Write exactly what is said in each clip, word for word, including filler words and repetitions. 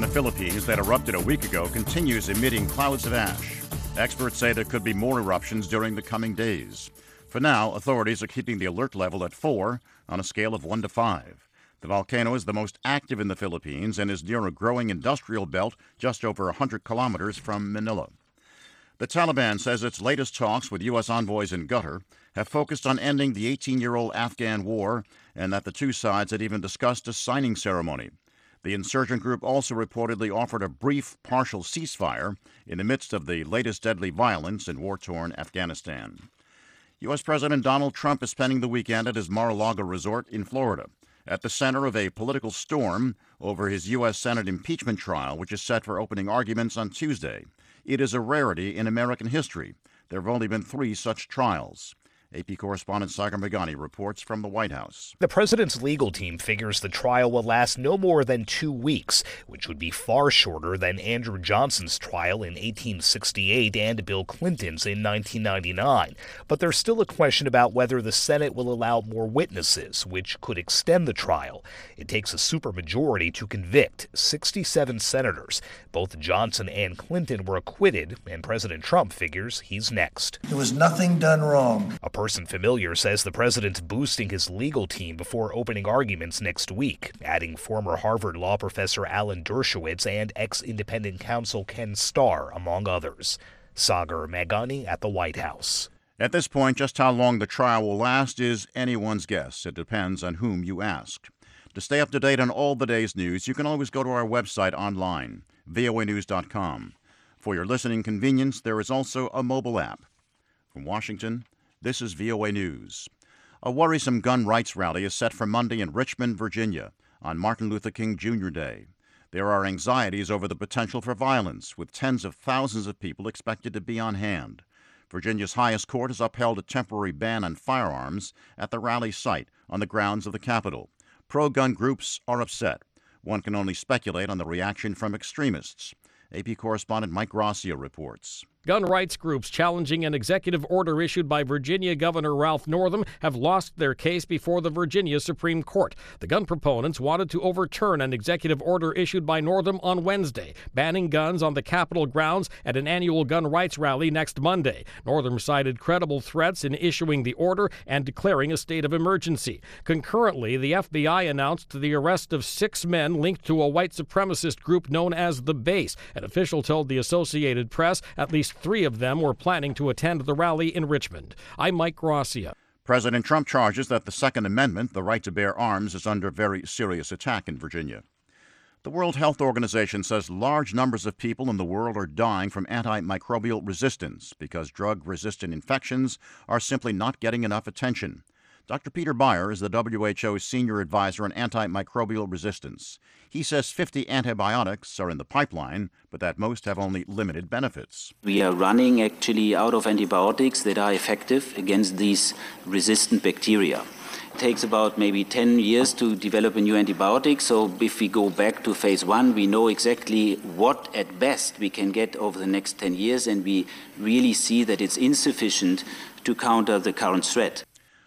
the Philippines that erupted a week ago continues emitting clouds of ash. Experts say there could be more eruptions during the coming days. For now, authorities are keeping the alert level at four on a scale of one to five. The volcano is the most active in the Philippines and is near a growing industrial belt just over one hundred kilometers from Manila. The Taliban says its latest talks with U S envoys in Qatar have focused on ending the eighteen-year-old Afghan war and that the two sides had even discussed a signing ceremony. The insurgent group also reportedly offered a brief partial ceasefire in the midst of the latest deadly violence in war-torn Afghanistan. U S President Donald Trump is spending the weekend at his Mar-a-Lago resort in Florida, at the center of a political storm over his U S Senate impeachment trial, which is set for opening arguments on Tuesday. It is a rarity in American history. There have only been three such trials. A P correspondent Sagar Meghani reports from the White House. The president's legal team figures the trial will last no more than two weeks, which would be far shorter than Andrew Johnson's trial in eighteen sixty-eight and Bill Clinton's in nineteen ninety-nine. But there's still a question about whether the Senate will allow more witnesses, which could extend the trial. It takes a supermajority to convict sixty-seven senators. Both Johnson and Clinton were acquitted, and President Trump figures he's next. There was nothing done wrong. A person familiar says the president's boosting his legal team before opening arguments next week, adding former Harvard law professor Alan Dershowitz and ex-independent counsel Ken Starr, among others. Sagar Meghani at the White House. At this point, just how long the trial will last is anyone's guess. It depends on whom you ask. To stay up to date on all the day's news, you can always go to our website online, V O A news dot com. For your listening convenience, there is also a mobile app. From Washington, this is V O A News. A worrisome gun rights rally is set for Monday in Richmond, Virginia, on Martin Luther King Junior Day. There are anxieties over the potential for violence, with tens of thousands of people expected to be on hand. Virginia's highest court has upheld a temporary ban on firearms at the rally site on the grounds of the Capitol. Pro-gun groups are upset. One can only speculate on the reaction from extremists. A P correspondent Mike Gracia reports. Gun rights groups challenging an executive order issued by Virginia Governor Ralph Northam have lost their case before the Virginia Supreme Court. The gun proponents wanted to overturn an executive order issued by Northam on Wednesday, banning guns on the Capitol grounds at an annual gun rights rally next Monday. Northam cited credible threats in issuing the order and declaring a state of emergency. Concurrently, the F B I announced the arrest of six men linked to a white supremacist group known as The Base. An official told the Associated Press at least three of them were planning to attend the rally in Richmond. I'm Mike Gracia. President Trump charges that the Second Amendment, the right to bear arms, is under very serious attack in Virginia. The World Health Organization says large numbers of people in the world are dying from antimicrobial resistance because drug-resistant infections are simply not getting enough attention. Doctor Peter Beyer is the W H O's senior advisor on antimicrobial resistance. He says fifty antibiotics are in the pipeline, but that most have only limited benefits. We are running actually out of antibiotics that are effective against these resistant bacteria. It takes about maybe ten years to develop a new antibiotic, so if we go back to phase one, we know exactly what at best we can get over the next ten years, and we really see that it's insufficient to counter the current threat.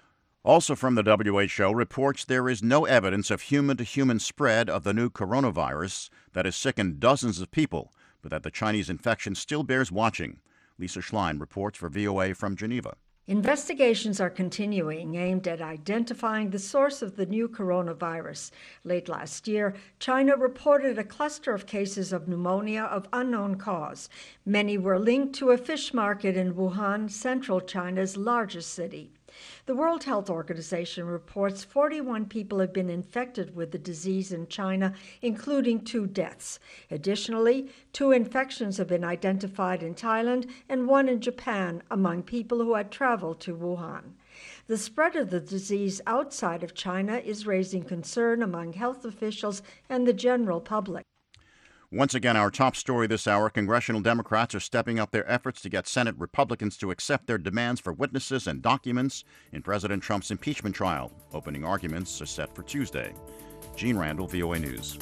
Also from the W H O reports there is no evidence of human-to-human spread of the new coronavirus that has sickened dozens of people, but that the Chinese infection still bears watching. Lisa Schlein reports for V O A from Geneva. Investigations are continuing aimed at identifying the source of the new coronavirus. Late last year, China reported a cluster of cases of pneumonia of unknown cause. Many were linked to a fish market in Wuhan, central China's largest city. The World Health Organization reports forty-one people have been infected with the disease in China, including two deaths. Additionally, two infections have been identified in Thailand and one in Japan among people who had traveled to Wuhan. The spread of the disease outside of China is raising concern among health officials and the general public. Once again, our top story this hour, congressional Democrats are stepping up their efforts to get Senate Republicans to accept their demands for witnesses and documents in President Trump's impeachment trial. Opening arguments are set for Tuesday. Gene Randall, V O A News.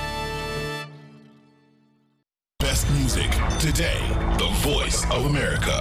Best music today, the voice of America.